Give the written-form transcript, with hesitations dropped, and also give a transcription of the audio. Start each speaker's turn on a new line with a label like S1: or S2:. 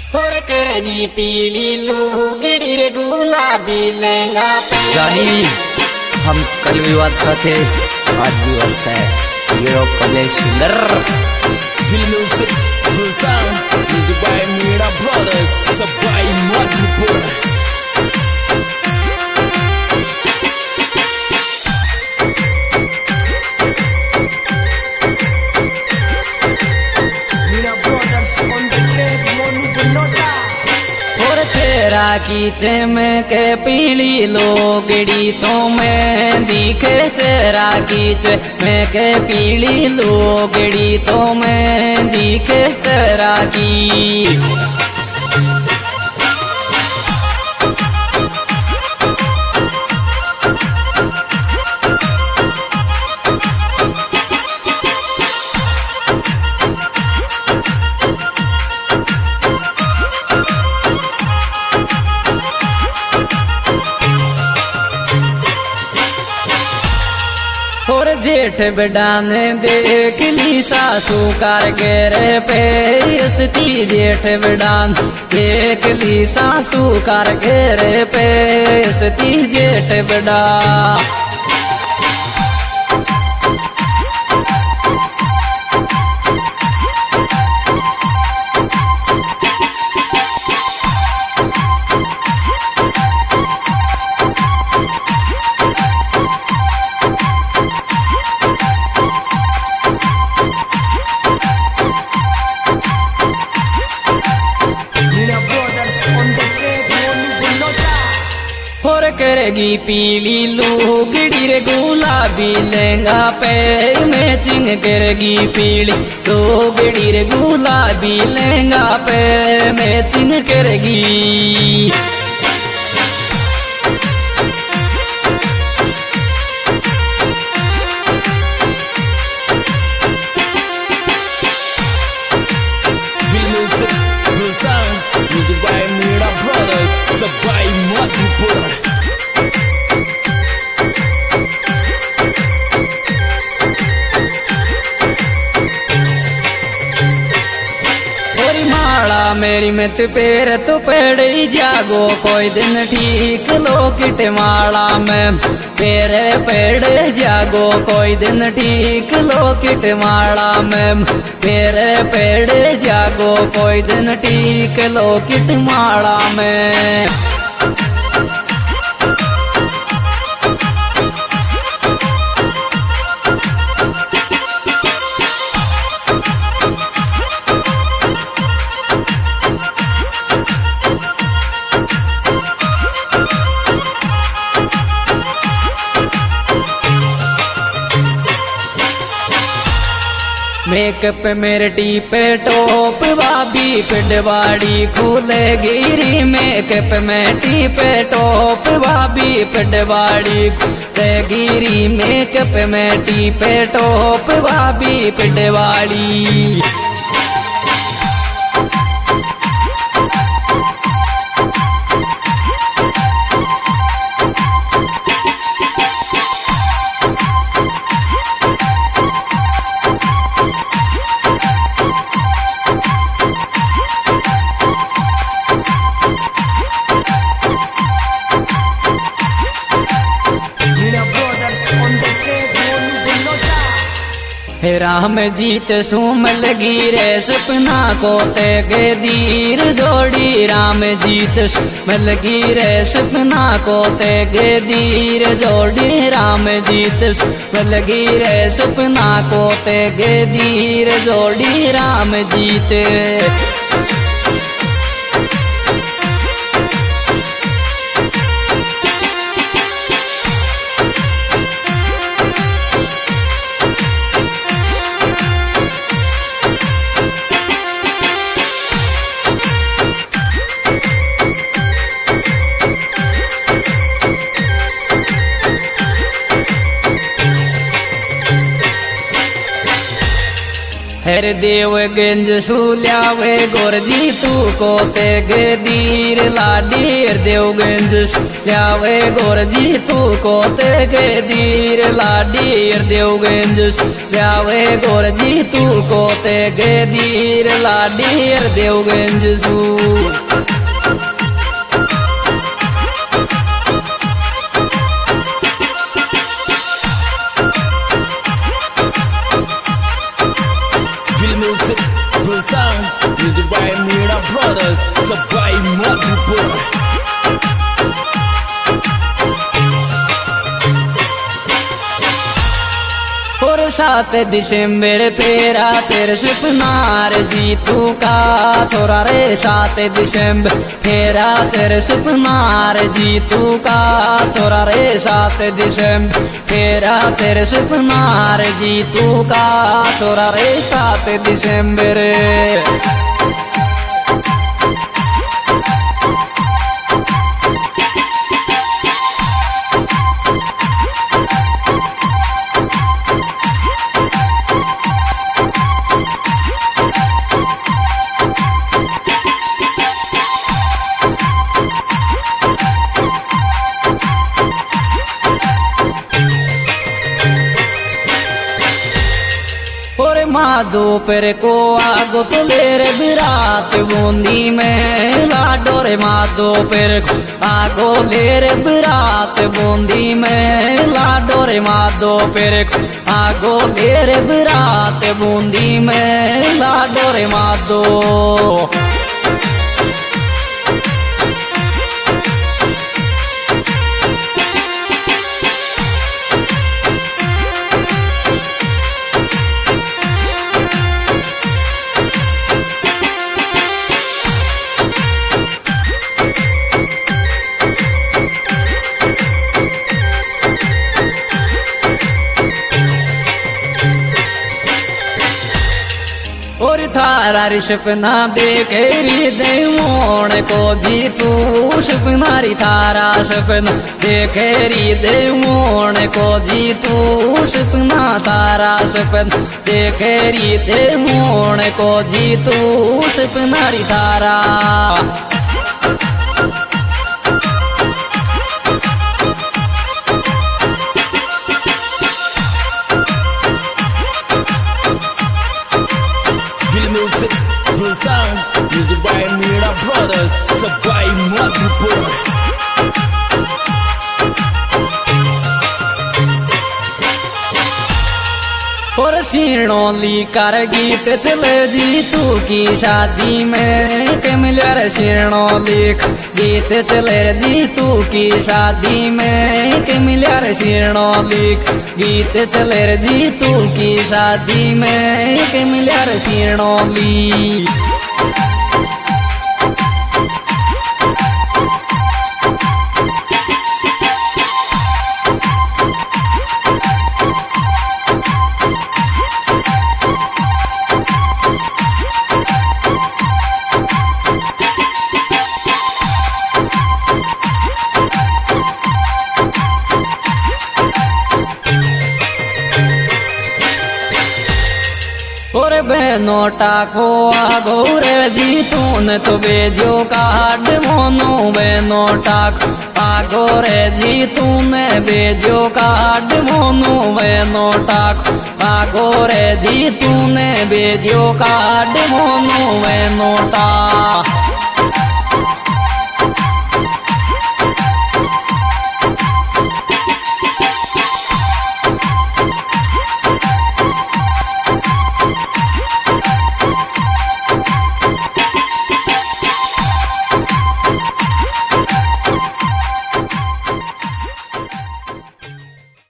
S1: करेगी पीली लुगड़ी रे गुलाबी लहंगा पे।
S2: रानी हम कल विवाद का थे, आज विवाद सा है। ये कले सुंदर तेरा कीचे में के पीली लोगड़ी तो मैं दिखे तेरा कीचे में के पीली लोगड़ी तो मैं दिखे तेरा की। और जेठ बडाने देख ली सासू कार गेरे पे हंसती। जेठ बडान देख ली सासू कार गेरे पे हंसती। जेठ बडा और करेगी पीली लुगड़ी रे गुलाबी लहंगा पे मैचिंग करेगी। पीली लुगड़ी रे गुलाबी लहंगा पे मैचिंग करेगी। मेरी मत पैर तो पेड़ ही जागो कोई दिन ठीक लोकिट माला में। पैर पेड़ जागो कोई दिन ठीक लोकिट माला में। पैर पेड़ जागो कोई दिन ठीक लोकिट माला में। मेकअप मेरे टीपे टॉप भाभी पिडवाड़ी खुले गिरी। मेकअप में टीपे टॉप भाभी पिडवाड़ी खुले गिरी। मेकअप में टीपे टॉप भाभी पिडवाड़ी। राम जीत सुम लगी रे सपना को तेगे दीर जोड़ी। राम जीत सुम लगी रे सपना को तेगे दीर जोड़ी। राम जीत सुम लगी रे सपना को तेगे दीर जोड़ी। राम जीत हर देव गंज सुल्यावे गोरजी तू को ते गदीर लाडी हर देव गंज सुल्यावे गोरजी तू को ते गदीर लाडी हर देव गंज सुल्यावे गोरजी तू को ते गदीर लाडी हर देव गंज सु
S3: Music by Mira Brothers, Sabai Madhupur.
S2: और 7 दिसंबर तेरा तेरे सपनार जीतू का छोरा रे 7 दिसंबर तेरा तेरे सपनार जीतू का छोरा रे 7 दिसंबर तेरा तेरे सपनार जीतू का छोरा रे 7 दिसंबर माधो पर को आगो तो ले रे बिरात बूंदी में लाडो रे माधो पर आगो ले रे बिरात बूंदी में लाडो रे माधो पर आगो ले रे बिरात बूंदी में लाडो रे माधो और थारा सपना देखे हृदय मोड़ को जीतू सपनारी थारा सपना देखे हृदय मोड़ को जीतू सपना थारा सपना देखे हृदय मोड़ को जीतू सपनारी थारा
S3: Music by Mira Brothers, Sabai Madhupur.
S2: और शीर्णोली कर गीत चले जीतू की शादी में के मिलर शीर्णोली गीत चले जीतू की शादी में के मिलर शीर्णोली गीत चले जीतू की शादी में के मिलर शीर्णोली और बेनोटा को आगो रे जीतून तो बेजो काट मोनो बेनोटा आगो रे जीतून बेजो काट मोनो बेनोटा आगो रे जीतून बेजो काट मोनो बेनोटा